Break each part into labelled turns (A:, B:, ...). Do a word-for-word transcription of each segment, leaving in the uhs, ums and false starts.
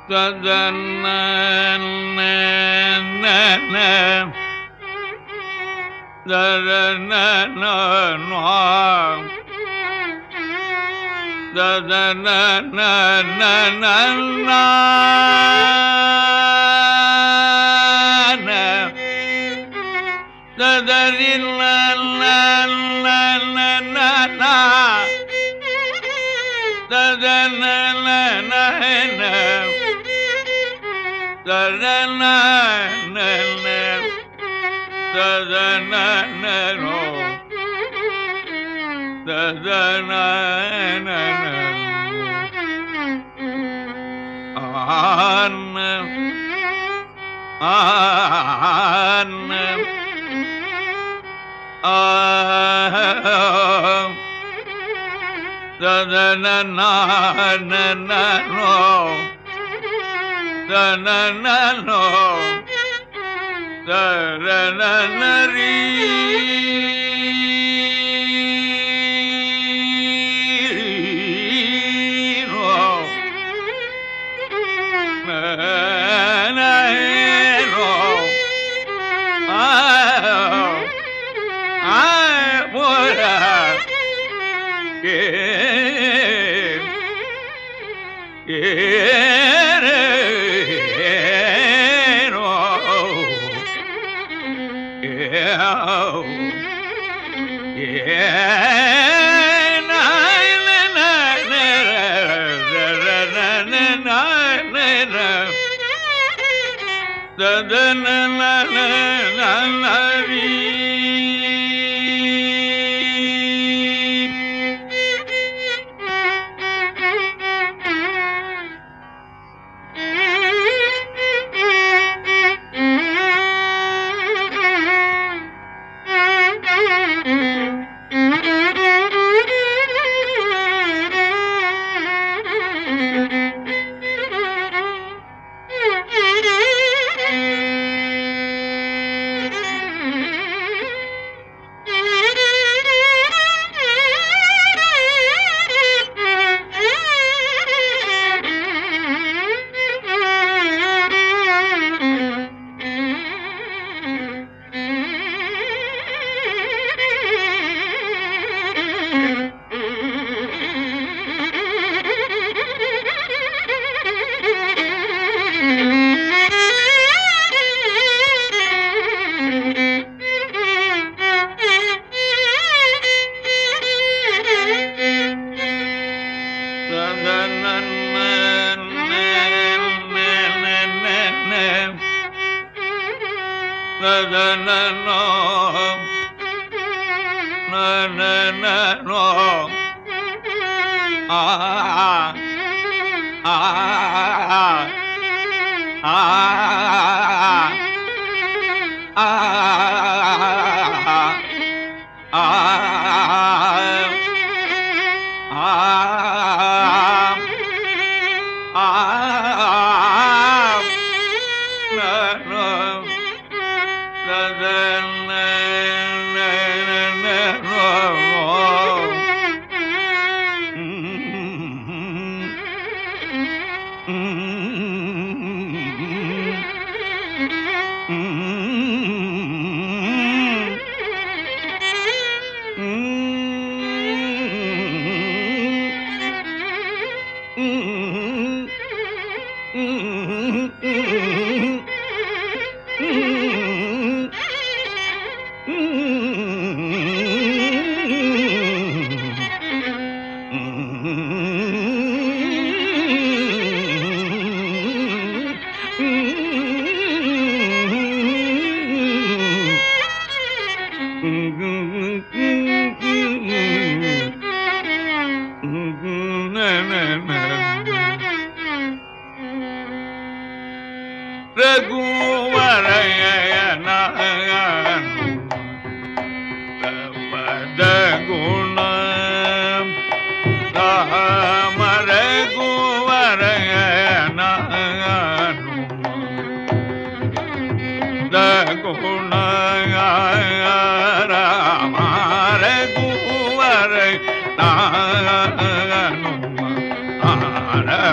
A: Rama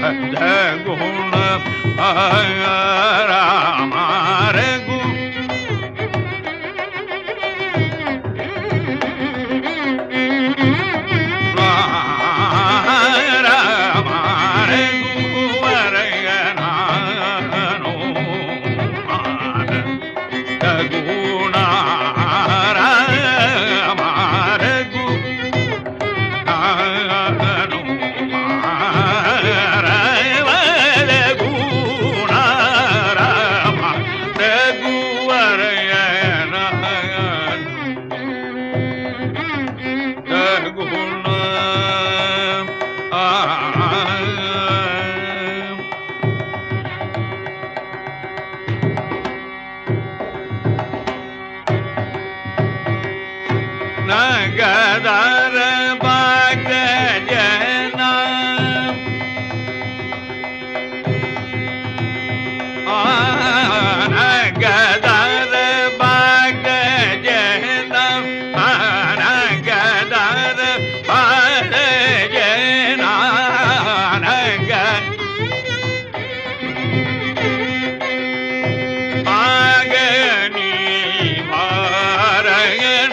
A: ಗುಣ ರಾಮ ರಘು நகதர பாக ஜன நகதர பாக ஜன நகதர பாக ஜன நக பாகனி மாரயண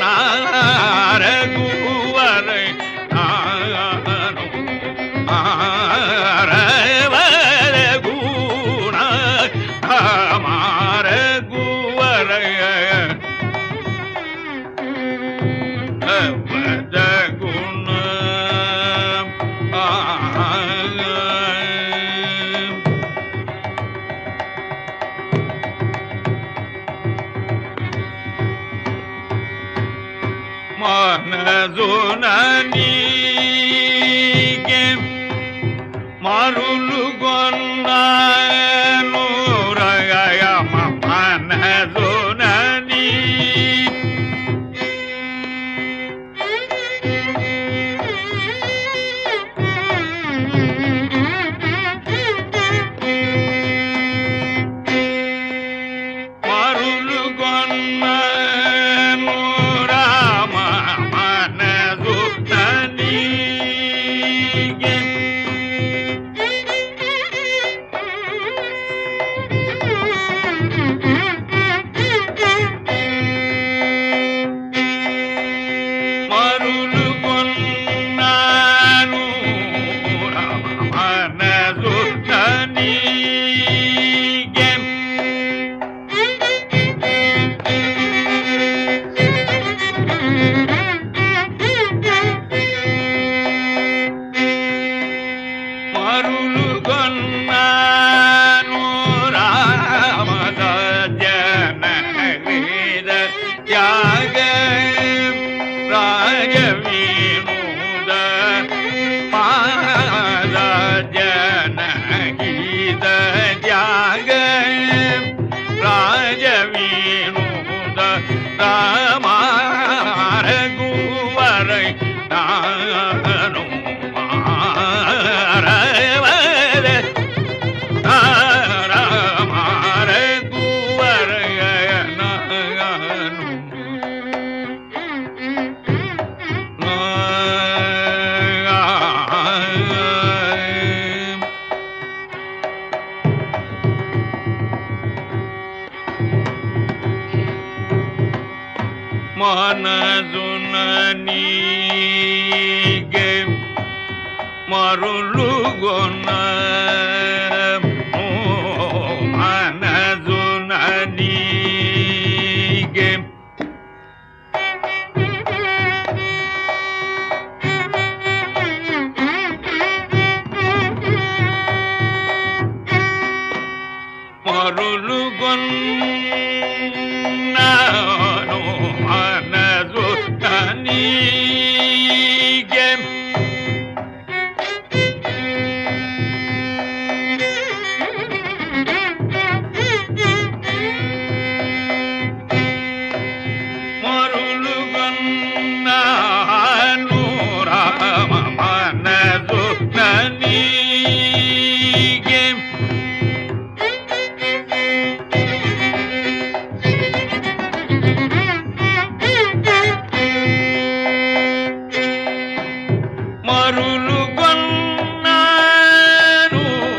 A: மனதுனீகே மருளு கொன்னூரய மனதுனீ மருளு கொன்ன மனதுனீகே மருளு கொன்ன மனதுனீகே மருளு கொன்ன மனதுனீகே மருளு கொன்ன நூராம மனதுனீகே மருளு கொன்னூரம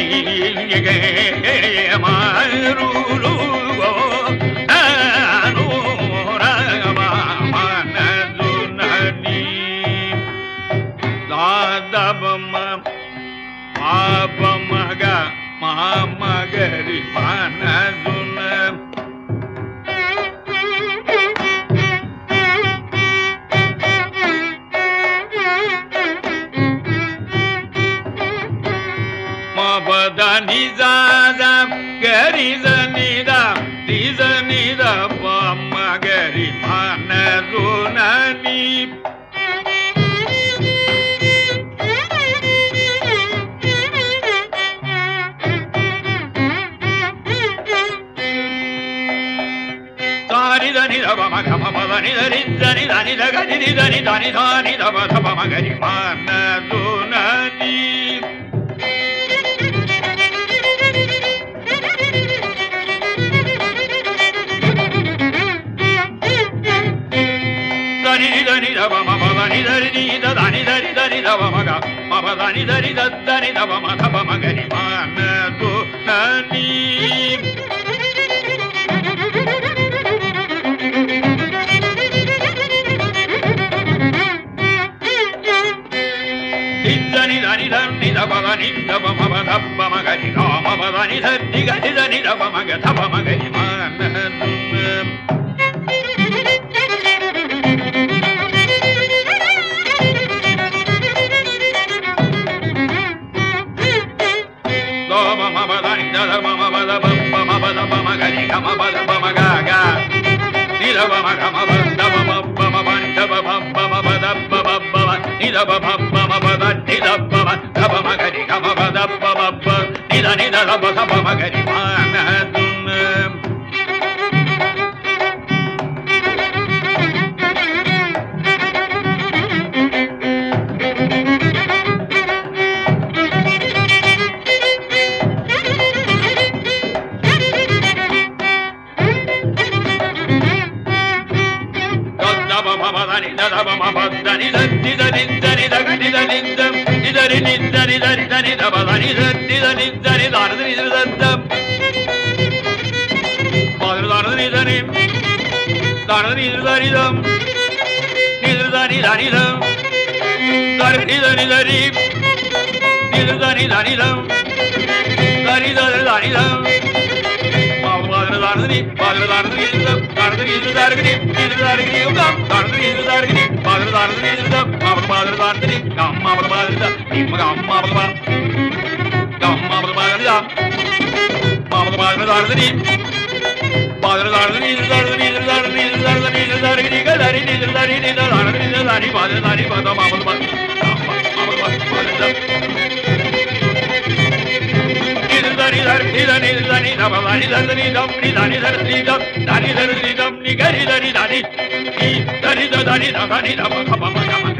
A: மாருலுகோ நானூரமனதுனி தாதபம பாபமக மாமகரி மனதுன மபதனி ஜாதா கரிதனிதா திதனிதா மகரி மனதுனி దని దబ మగ మమ దని దని దని దని దగ దని దని దని దని దబ దబ మగరి మనదునని దని దని దబ మమ దని దని దని దని దని దబ మగ మమ దని దని దని దబ మ దబ మగరి మనదునని దని దని దని దబ దని దబ మమ దబ మగరి రామ దని దని గని దని దబ మగ దబ మగరి మనదున దబ మమ దని దబ మమ దబ మమ దబ మగరి గమ దబ మగ గ ని దబ మగ మమ దబ మమ మమ ని దబ మమ మమ దబ మమ ని దబ మమ మమ ని దబ దబ మగరి గమ దబ మమ ని దని దబ దబ మగరి మనదున దని దబ మమ దని దని దని దని దగని దని దని దని దని దని దని దబ దని దని దని దని దని దని దబ పాదర దని దని దని దని దం నిద దని దని దం దని దని దని నిద దని దని దం దని దని దని దం పాదర దని పాదర దని దం దని దని దని దని దం దని దని పాదర దని దం పాదర పాదర దని గమ్మ పాదర పాదర నిమ్మ గమ్మ పాదర గమ్మ పాదర దా పాదర పాదర దని పాదర దని దని దని దని దని గదరి దని దని దని దని పాదర దని పాదర పాదర పాదర దని దని దని దని దబ దని దని దం ని దని దని దం దని దని దం ని గరి దని దని ని దని దని దని దని దబ గమ గమ